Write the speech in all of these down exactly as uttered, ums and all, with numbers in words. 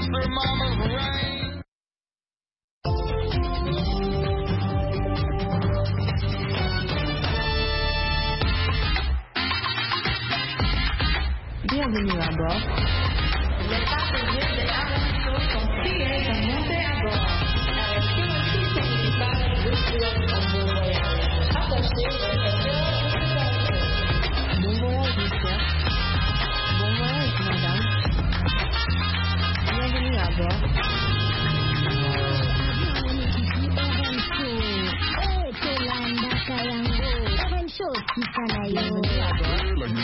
her mama's rain. Bienvenue à bord. Les passagers de R M Show sont priés de monter à bord. Avec tout le système d'équipage de pilote en bon voyage. Attachez vos ceintures de sécurité. Bon voyage, monsieur. Bon voyage, madame. Bienvenue à bord. Bienvenue à bord.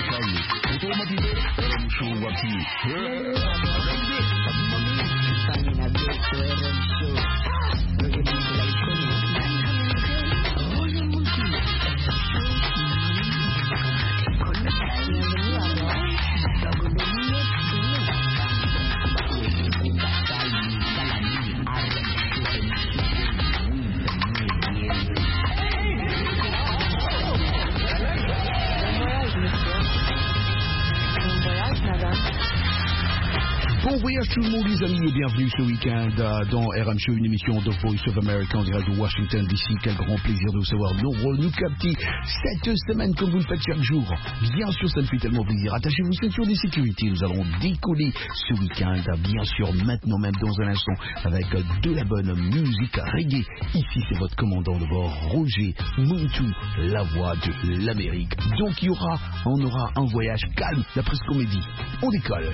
Bon voyage tout le monde les amis et bienvenue ce week-end euh, dans R M Show, une émission de Voice of America en direct de Washington D C. Quel grand plaisir de vous savoir nombreux nous capter cette semaine comme vous le faites chaque jour. Bien sûr ça me fait tellement plaisir. Attachez-vous ceintures de sécurité, nous allons décoller ce week-end, bien sûr maintenant même dans un instant avec de la bonne musique reggae. Ici c'est votre commandant de bord Roger Muntu, la voix de l'Amérique. Donc il y aura, on aura un voyage calme d'après ce qu'on m'a dit. On décolle.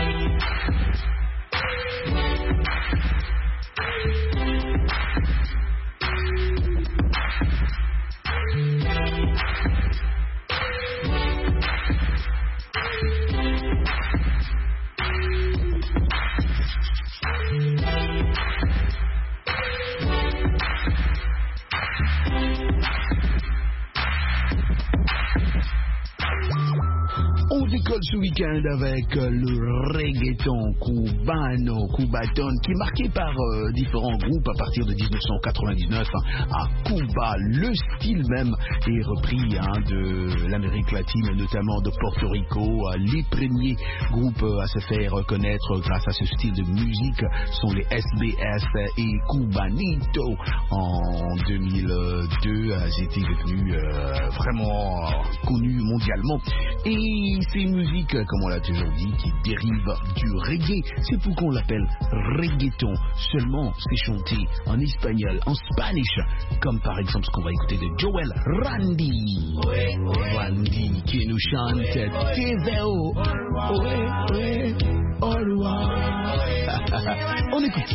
On décolle ce week-end avec le reggaeton cubano, cubaton, qui est marqué par euh, différents groupes à partir de dix-neuf cent quatre-vingt-dix-neuf hein, à Cuba. Le style même est repris hein, de l'Amérique latine, notamment de Porto Rico. Les premiers groupes à se faire reconnaître grâce à ce style de musique sont les S B S et Cubanito. En deux mille deux, ils étaient devenus euh, vraiment connus mondialement. Et c'est une musique, comme on l'a toujours dit, qui dérive du reggae. C'est pourquoi on l'appelle reggaeton. Seulement, c'est chanté en espagnol, en spanish, comme par exemple ce qu'on va écouter de Joel Randy. Randy qui nous chante Te veo. On écoute.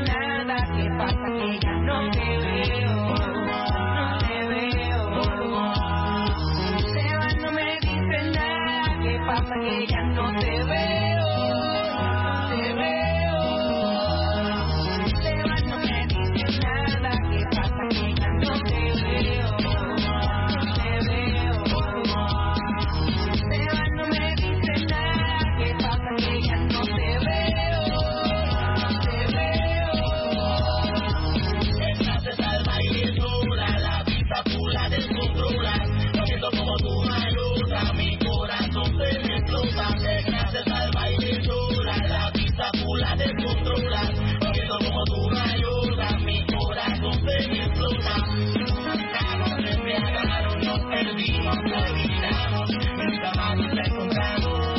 Pasa que ya no te veo, te veo. Te vas, no me dices nada. ¿Qué pasa que ya no te veo, te veo? Te vas, no me dices nada. ¿Qué pasa que ya no te veo, te veo? Entraste al baile sola, la vista pura descontrola, haciendo como tú ayudas mi corazón. Gracias al baile sola, la vista pura descontrola, viendo como tú me ayudas, mi corazón se me explota. Nos embriagaron, nos perdimos, nos olvidamos, nunca más nos encontramos.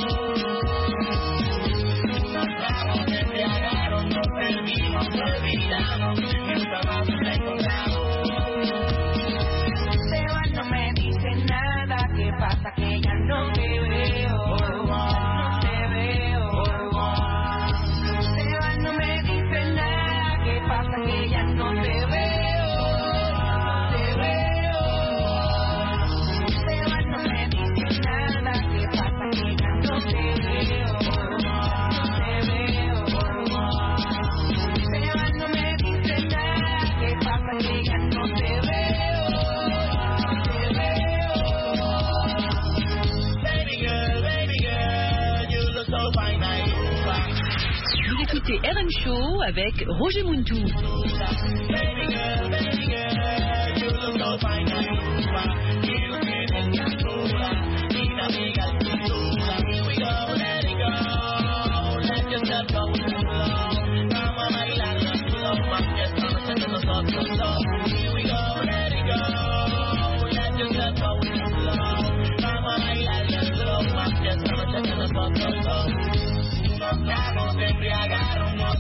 Nos embriagaron, nos perdimos, nos olvidamos, nunca más nos encontramos. Sebas no me dice nada, ¿qué pasa que ya no te veo? Écoutez R M Show avec Roger Muntu.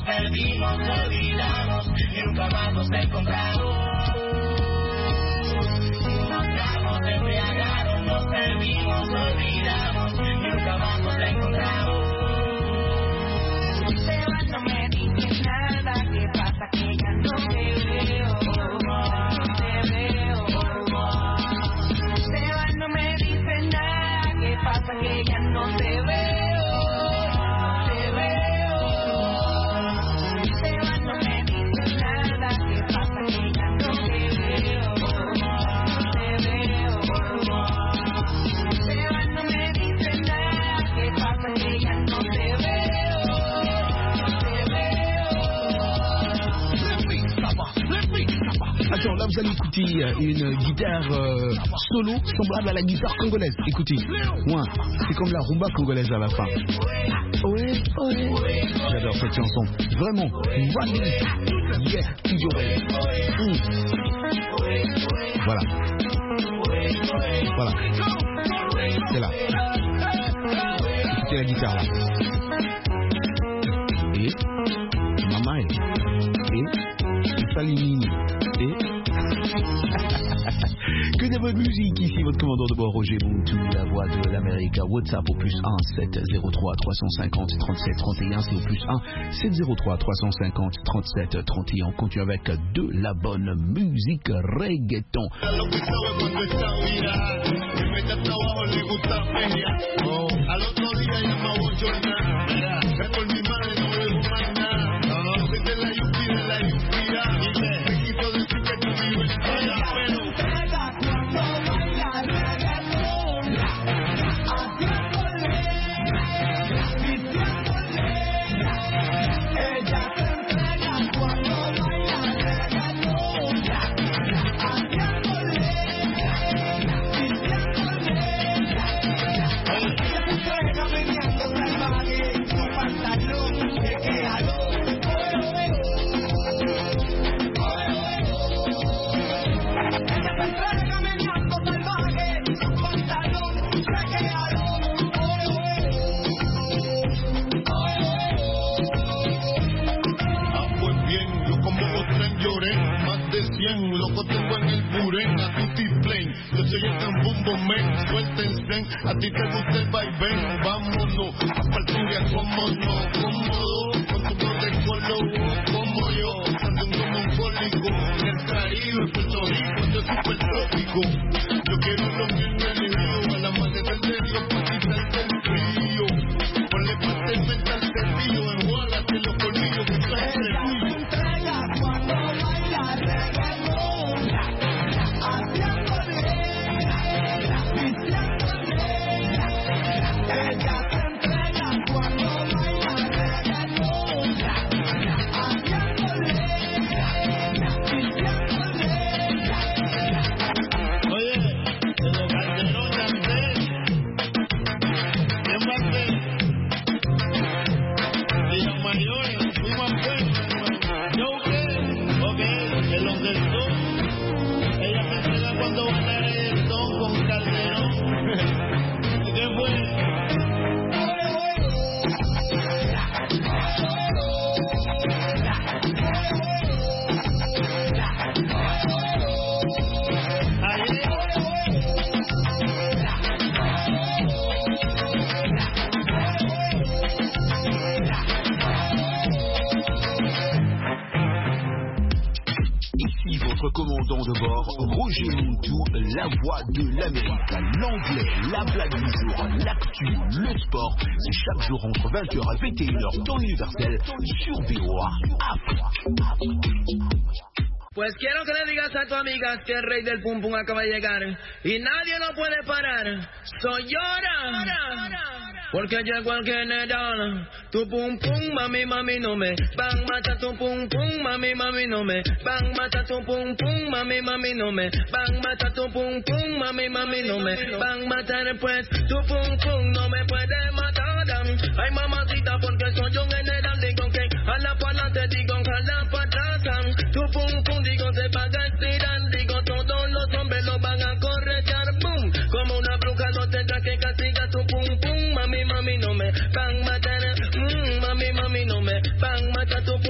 perdimos, nos olvidamos y nunca más nos encontramos. Nos embriagaron, nos perdimos, nos olvidamos y nunca más nos encontramos. Se va, no me dices nada, ¿qué pasa? Que ya no te veo, no te veo. Se va, no me dices nada, ¿qué pasa? Que ya no te veo, te veo. Se va, no me dices nada, ¿qué pasa? Que ya no te veo, te veo. Se va, no me dices nada, ¿qué pasa? Que ya no te veo. Attends, là vous allez écouter une guitare euh, solo semblable à la guitare congolaise. Écoutez, ouais, c'est comme la rumba congolaise à la fin. Ouais, ouais. J'adore cette chanson. Vraiment. Yeah, mm. Voilà. Voilà. C'est là. Écoutez la guitare là. Et Mama et Salimini. Et que de bonne musique, ici votre commandant de bord Roger Muntu, la voix de l'Amérique. WhatsApp au plus un sept zéro trois trois cent cinquante trente-sept trente et un, c'est au plus un sept zéro trois trois cent cinquante trente-sept trente et un. On continue avec de la bonne musique reggaeton. A ti te gusta el vaivén, vámonos, a Palturia, cómonos, cómodo, con tu protecolo, como yo, ando como un cólico, en el Caribe, Puerto Rico, esto es super trópico. Yo quiero reunirme en el río, al amanecer de Dios, para quitarte el frío. Ponle pastel mental servido, en Wallace, en los colmillos, que son entre tuyo. Cuando baila reggaetón, haciendo bien, ella se entrega cuando baila reggaetón, haciéndole, diciéndole. Oye, de los Calderón Andrés, ¿quién va a ser? Y los mayores, fuimos a fuego. ¿Yo qué? Ok, de los del sur. Ella se entrega cuando baila reggaetón con Calderón. ¿Qué fue? Ici votre commandant de bord, Roger Muntu, la voix de l'Amérique, l'anglais, la blague du jour, l'actu, le sport. C'est chaque jour entre vingt heures et vingt et une heures temps universel sur V O A Afrique. Pues quiero que le digas a tu amiga que el rey del pum pum acaba de llegar y nadie lo puede parar. Soy llora. Porque llegó el general, tu pum pum, mami, mami, no me van mata tu pum pum, mami, mami, no me van mata tu pum pum, mami, mami, no me van mata tu pum pum, mami, mami, no me van matar, pues tu pum pum no me puede matar. Ay, mamacita, porque soy un general, digo que a la pa'lante, digo que a la patrasa, tu pum pum, digo se va a estirar, digo todos los hombres lo van a corretear, boom, como una bruja no tendrá que castigar tu pum pum, mami, mami, no me van a matar, mmm, mami, mami, no me van a matar tu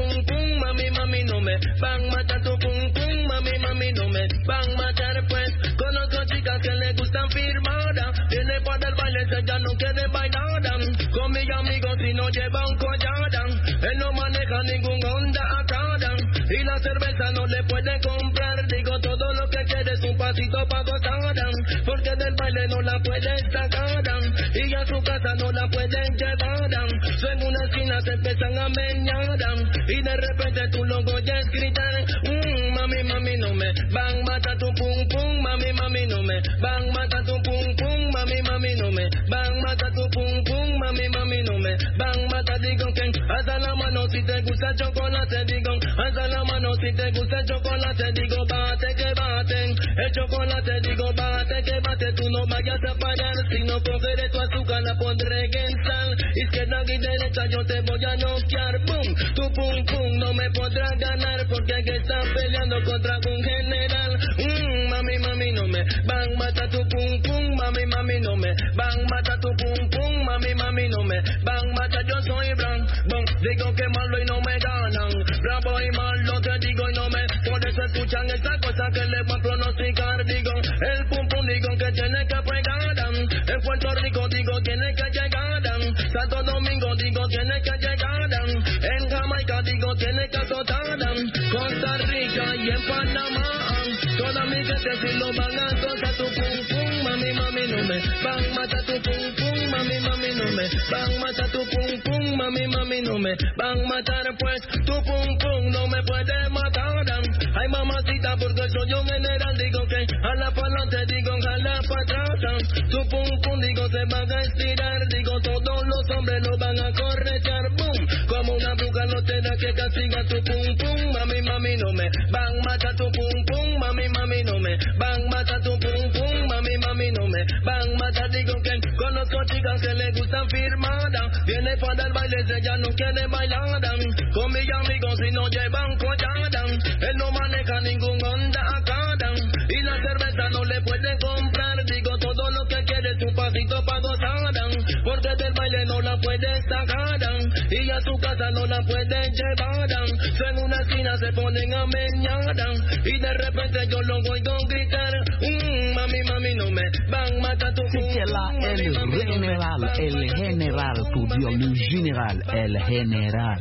me van a matar tu pum pum, mami, mami, no me van a matar pues. Conozco chicas que le gustan firmadas, viene para el baile, ella no quiere bailar. Con mis amigos si no lleva un collar, él no maneja ningún Honda Accord, y la cerveza no le puede comprar. Digo, todo lo que quiere es un pasito para gozar, porque del baile no la puede sacar, y a su casa no la pueden llevar. So en una esquina se empiezan a meñar, y de repente tú lo oyes gritar, mmm, mami, mami, no me van a matar tu pum pum, mami, mami, no me van a matar tu pum pum, mami, mami, no me van a matar tu pum pum, mami, mami, no me van a matar. Digo que alza la mano si te gusta el chocolate, digo, alza la mano si te gusta el chocolate, digo, bate que bate, el chocolate, digo, bate que bate, tú no vayas a parar, si no cogeré tu azúcar la pondré en sal, izquierda y derecha yo te voy a noquear, boom, tu pum pum no me podrás ganar, porque que estás peleando contra un general, mmm, mami, mami, no me van a matar tu pum pum, mami, mami, no me van a matar tu pum pum, mami, mami, no me van a matar, yo soy blanco, bon, digo que malo y no me ganan, bravo y malo te digo y no me, por eso escuchan esa cosa que le van a pronosticar, digo, el pum pum digo que tiene que pegar, en Puerto Rico digo tiene que llegar, Santo Domingo digo tiene que llegar, en Jamaica digo tiene que azotar, Costa Rica y en Panamá, toda mi gente si lo van a gozar tu pum pum, mami, mami, no me van a matar tu pum pum, mami, mami, no me van a matar tu pum pum, mami, mami, no me van a matar pues, tu pum pum no me puede matar, ay mamacita porque soy un general, digo que a la pa'lante, digo jala pa' atrás, tu pum pum digo se van a estirar, digo todos los hombres lo van a corretear, boom, como una bruja no te da que castiga tu pum pum, mami, mami, no me van a matar tu pum pum, mami, mami, no me van a matar tu pum pum, mami, mami, no me van a matar, digo que conozco chicas que le gustan firmadas, viene para el baile, ella no quiere bailar, con mis amigos si no llevan collar, él no maneja ningún Honda Accord, y la cerveza no le puede comprar, digo todo lo que quiere es un pasito para gozar, porque del baile no la puede sacar, y a su casa no la puede llevar, so en una esquina se ponen a meñar, y de repente yo lo oigo gritar, mmm, mami, mami, no me van a matar tu pum. C'était là el général, el général, pour dire le général, el général,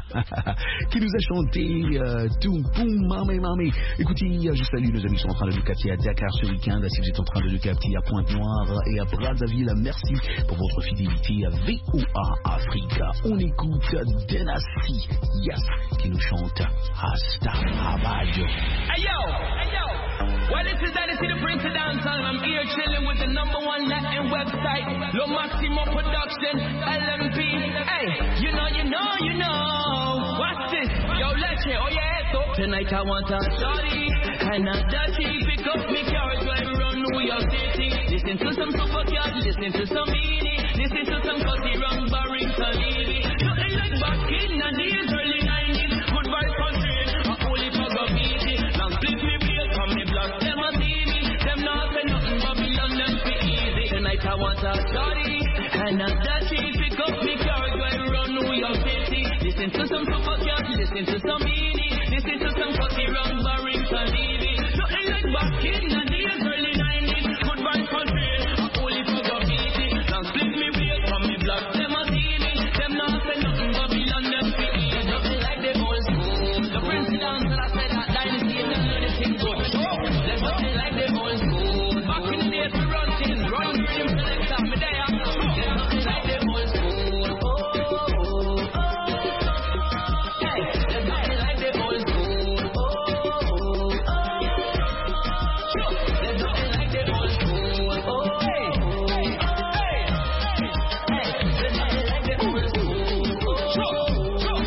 qui nous a chanté euh, Toum Poum Mami Mami. Écoutez, je salue nos amis qui sont en train de nous capter à Dakar ce week-end. Si vous êtes en train de nous capter à Pointe-Noire et à Brazzaville, merci pour votre fidélité à V O A Africa. On écoute Denasi, yes, qui nous chante Hasta Abajo. Hey yo, hey yo. Well, this is Denasi the Prince of Dancehall. I'm here chilling with the number one Latin website, Lo Maximo Production, L M P. Hey, you know, you know, you know. What's this? Yo, Leche, oh yeah, so tonight I want a shorty and a dirty. Pick up me carriage while we run New York City. Listen to some super cat, listen to some meanie, listen to some cutty rum, Barrington Levy. Nothing like back in the days, early nineties. Good vibes country, a holy pug of easy. Long split me real from me blood, them a see me. Them not say nothing, Babylon them be easy. Tonight I want a shorty and a dirty. Pick up me carriage while we run New York City. Listen to some super cat, listen to some meanie, listen to some cutty rum, Barrington Levy. Nothing like back in the days, early nineties. Good vibes country, a holy pug of easy. Long split me real from me blood, them a see me. Them not say nothing, Babylon them be easy. Nothing like the old school. The Prince of Dancehall, I said that dynasty and them learn the thing good. There's nothing like the old school. Back in the days we run things, run rhythm selector, me there. There's nothing like the old school. Oh, oh, oh. Hey, there's nothing like the old school. Oh, oh, oh. Sure, there's nothing like the old school. Oh, hey, hey, hey. Hey, there's nothing like the old school. Oh, sure, sure.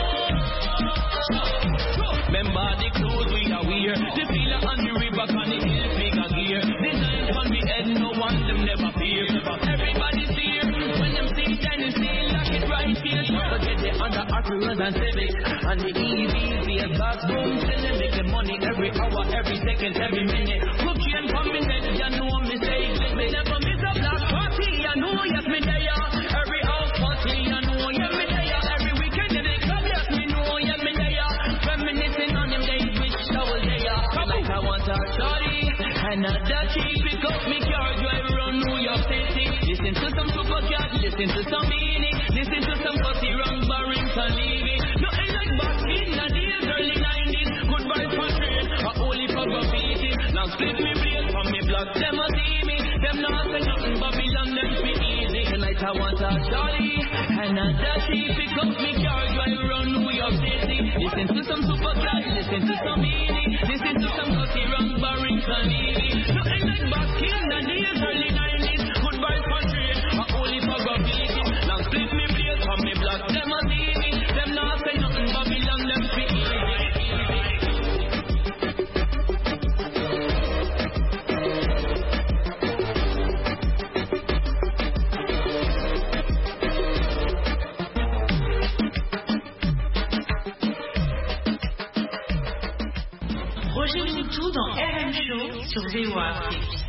Remember the clothes we are wear, the feeler on the river, on the hill, figure gear. The night on the head, no one them never fear. Everybody's here when them see Denasi, lock it right here. Forget the other Acura's and Civics and the E Vs, the exhaust boom, selling, making money every hour, every second, every minute. Cook chain from me head, you know me say, me never miss a black party, you know yes me there. Every house party, you know yes me there. Every weekend in the club, yes me know yes me there. Reminiscing Another chick pick up me car, drive around New York City. Listen to some Supercat, listen to some Beanie, listen to some Cutty Rang, Barrington Levy. Nothing like back in the days, early nineties. Good vibes for trade, a holy for graffiti. Now split me blade from me block, them a see me. Them not say nothing, Babylon them be easy. Tonight I want a jolly. Another chick pick up me car, drive around New York City. Listen to some Supercat, listen to some Beanie, listen to some Cutty Rang, Barrington Levy. Nothing like back in the days, early nineties. Good vibes for trade, a holy for graffiti. Now split me blade from me block, them a see me. Them not say nothing, Babylon them be easy. Roger Moutou dans R M Show sur V O A Afrique.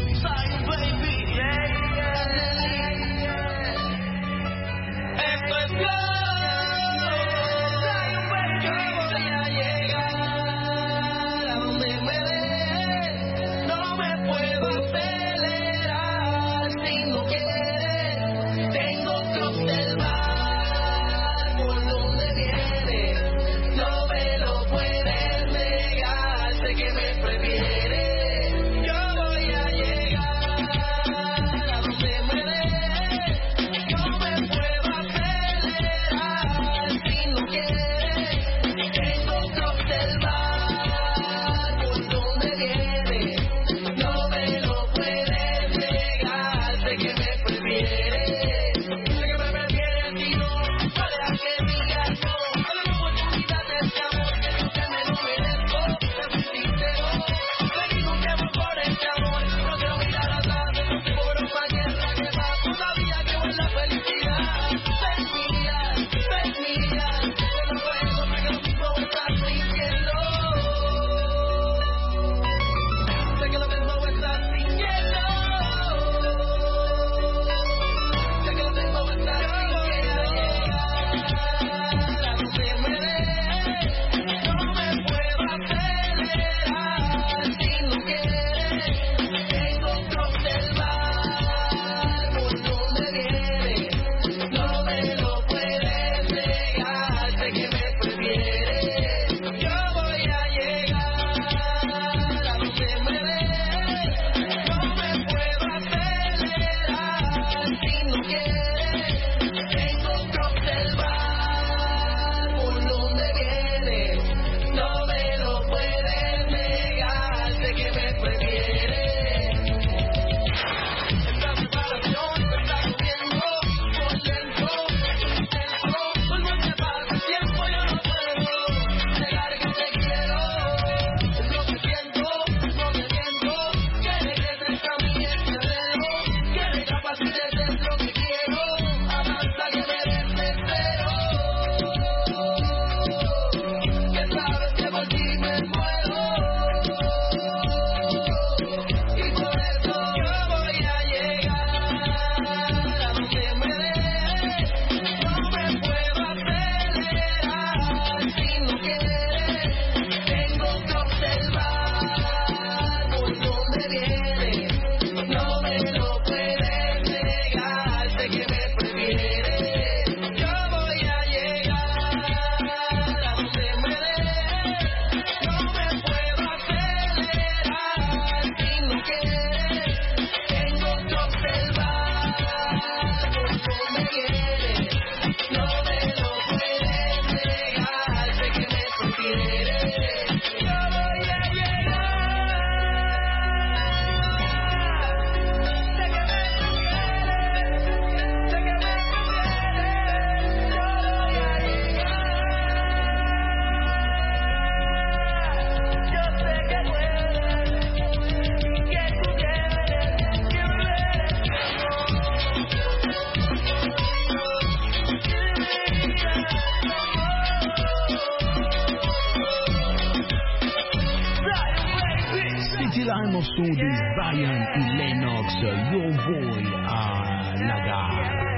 Un morceau de Zion et Lennox, Your Boy à la gare.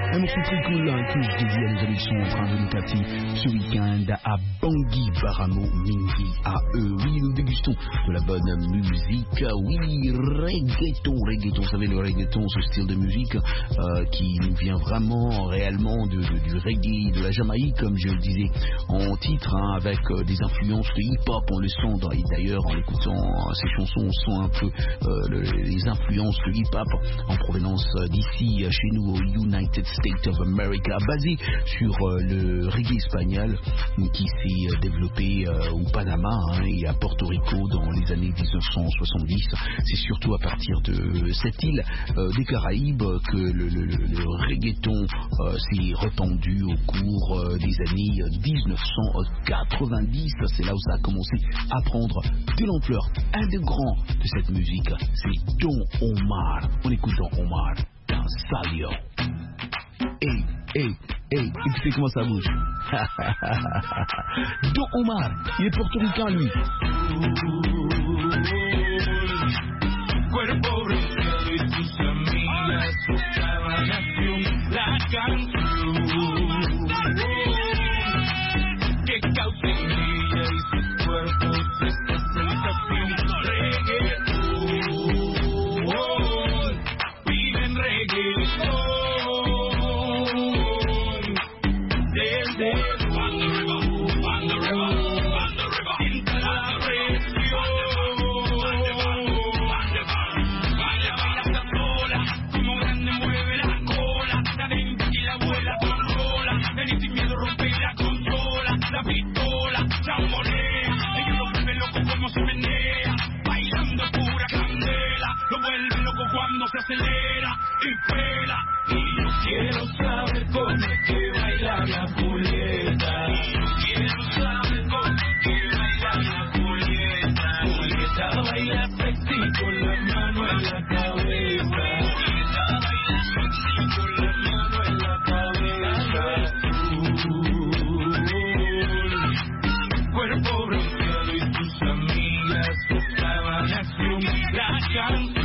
Un morceau très cool hein, que je dédie à nos amis qui sont en train de nous capter ce week-end à Bangui, Baramo, Mingi, à eux. Oui, nous dégustons de la bonne musique. Oui, reggaeton, reggaeton. Vous savez, le reggaeton, ce style de musique euh, qui nous vient vraiment, réellement de, de, du reggae, de la Jamaïque, comme je le disais en titre, hein, avec euh, des influences de hip-hop. On le sent dans, et d'ailleurs, en écoutant euh, ces chansons, on sent un peu euh, le, les influences de hip-hop en provenance euh, d'ici, euh, chez nous, au United States of America, basé sur euh, le reggae espagnol qui s'est euh, développé euh, au Panama hein, et à Porto Rico dans les années dix-neuf cent soixante-dix. C'est surtout à partir de cette île euh, des Caraïbes que le, le, le, le reggaeton euh, s'est répandu au cours euh, des années dix-neuf cent quatre-vingt-dix. C'est là où ça a commencé à prendre de l'ampleur. Un des grands de cette musique, c'est Don Omar. On écoute Don Omar dans Salio. Hey, hey, hey, écoutez comment ça bouge. Don Omar, il est portoricain lui. Cuerpo bronceado y tus amigas tocaban acción la canción que causa en ella y sus cuerpos esta sensación. Reggaetón, piden reggaetón desde Banda River, Banda River, Banda River, sienta la presión. Se acelera y pela y yo quiero saber cómo es que baila la Julieta. Y yo quiero saber cómo es que baila la Julieta. Julieta baila sexy con la mano en la cabeza. Julieta baila sexy con la mano en la cabeza. Cuerpo bronceado y tus amigas tocaban acción la canción.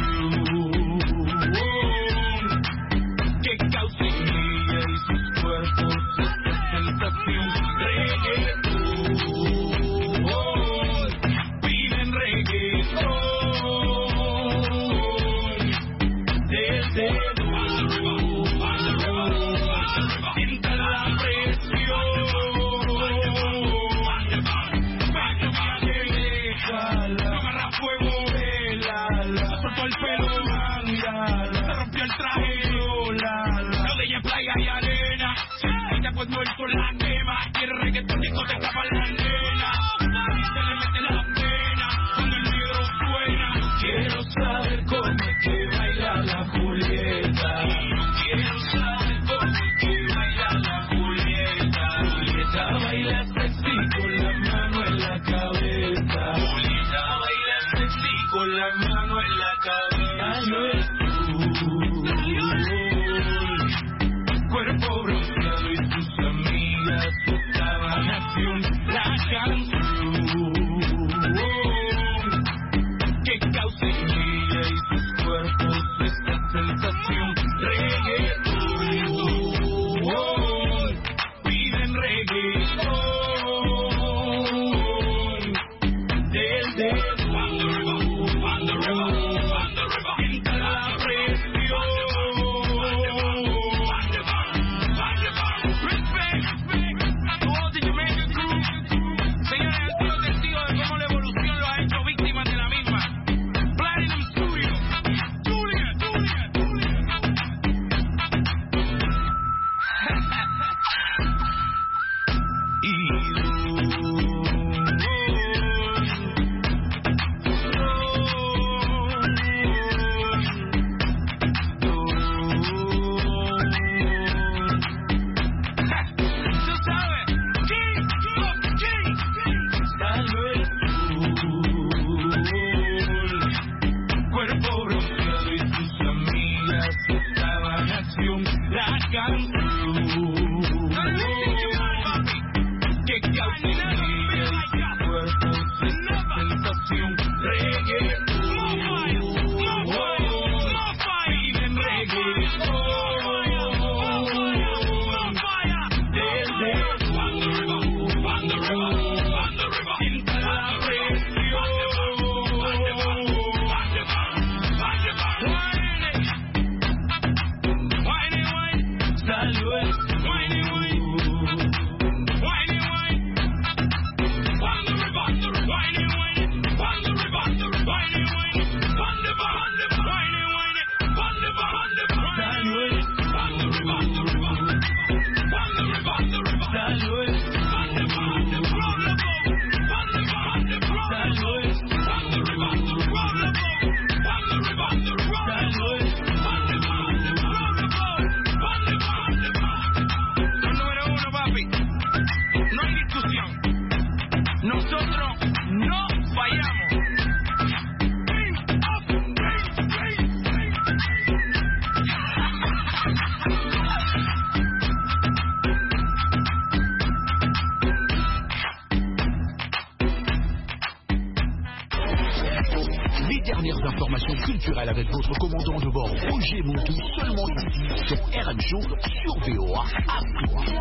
dernières informations culturelles avec votre commandant de bord Roger Montou, seulement ici sur R M Show sur V O A Afrique.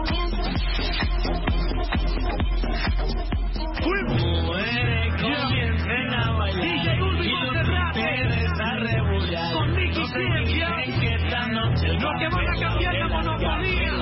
Mujeres comiencen a bailar y los títeres a rebulear. No se quiten que esta noche el Los que van a cambiar la monopolio.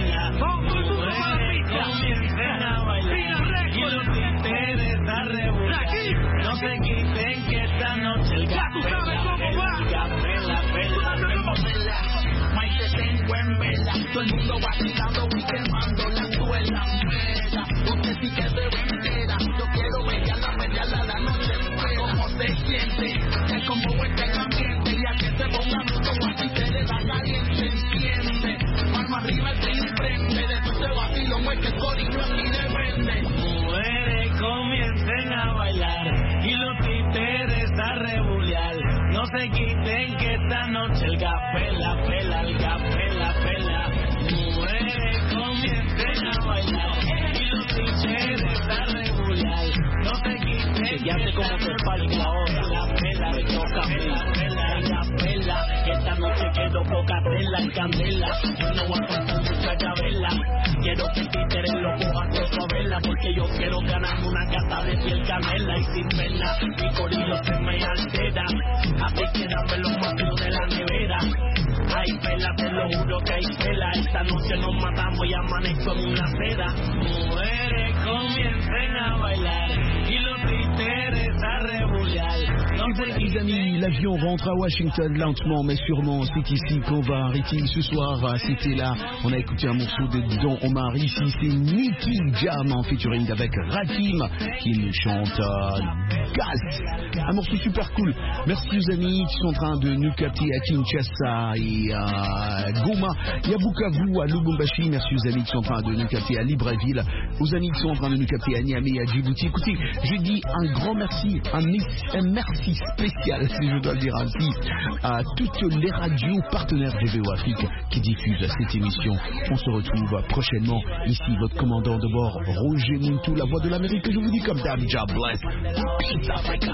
Mujeres comiencen a bailar y los títeres a rebulear. No se quiten que esta noche el Ya tú sabes cómo va. Gapela, pela, pela. Maite tengo en vela, todo el mundo vacilando y quemando la suela. Mera, usted sí que se entera. Yo quiero verla, verla la noche entera. Como se siente, es como este el ambiente. Y a que se ponga mucho así se le da caliente, enciende. Mano arriba el tren prende, de tu se vacilo, muestra el corillo aquí depende. Mujeres comiencen a bailar y los títeres a rebulear. No se quiten que esta noche el gapela, pela, el gapela, pela. Mujeres comiencen a bailar y los títeres a rebulear. No se quiten que esta como se falta la hora. La pela, me toca pela, pela, el gapela. Esta noche quiero poca tela en candela. Yo no voy a contar mucha llavela. Quiero que el títere lo coja con su vela, porque yo quiero ganarme una cata de piel canela y sin pena. Mi corillo se me altera, así que dame los motivos de la nevera. Hay pela, te lo juro que hay pela. Esta noche nos matamos y amanezco en una seda. Mujeres comiencen a bailar y los títeres a rebulear. No Et voilà les amis, l'avion rentre à Washington lentement mais sûrement. C'est ici qu'on va arrêter ce soir. C'était là, on a écouté un morceau de Don Omar. Ici c'est Nicky Jam en featuring avec Rakim qui nous chante euh, Gaz. Un morceau super cool. Merci aux amis qui sont en train de nous capter à Kinshasa et à Goma et à Bukavu, à Lubumbashi. Merci aux amis qui sont en train de nous capter à Libreville, aux amis qui sont en train de nous capter à Niamey et à Djibouti. Écoutez, je dis un grand merci, un, un merci spécial, si je dois le dire ainsi, à toutes les radios partenaires de V O Afrique qui diffusent cette émission. On se retrouve prochainement. Ici, votre commandant de bord, Roger Montou, la voix de l'Amérique. Je vous dis comme d'hab, God bless. Peace, Africa.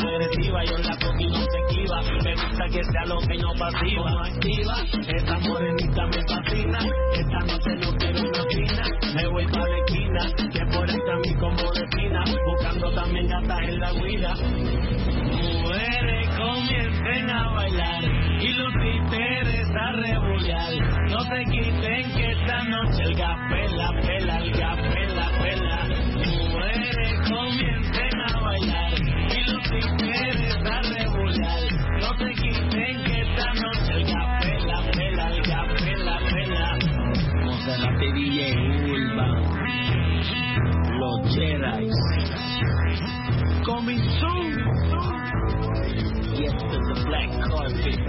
Me gusta que sea lo que no pasiva, no activa. Esa morenita me fascina. Esta noche no quiero una fina. Me voy pa' la esquina, que por esta mi como vecina. Buscando también gatas en la guida. Mujeres comiencen a bailar y los títeres a rebulear. No se quiten que esta noche el gapela, pela, el gapela, pela. Mujeres comiencen a bailar y los títeres a rebulear. No se quiten que esta noche el gapela, pela, el gapela, pela. Monserrat D J Urban, los Jedi, coming soon. Yes to the black carpet.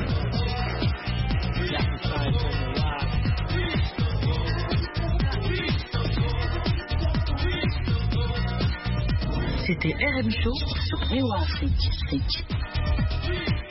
Jack time on the rock. C'était R M Show sur V O A Afrique.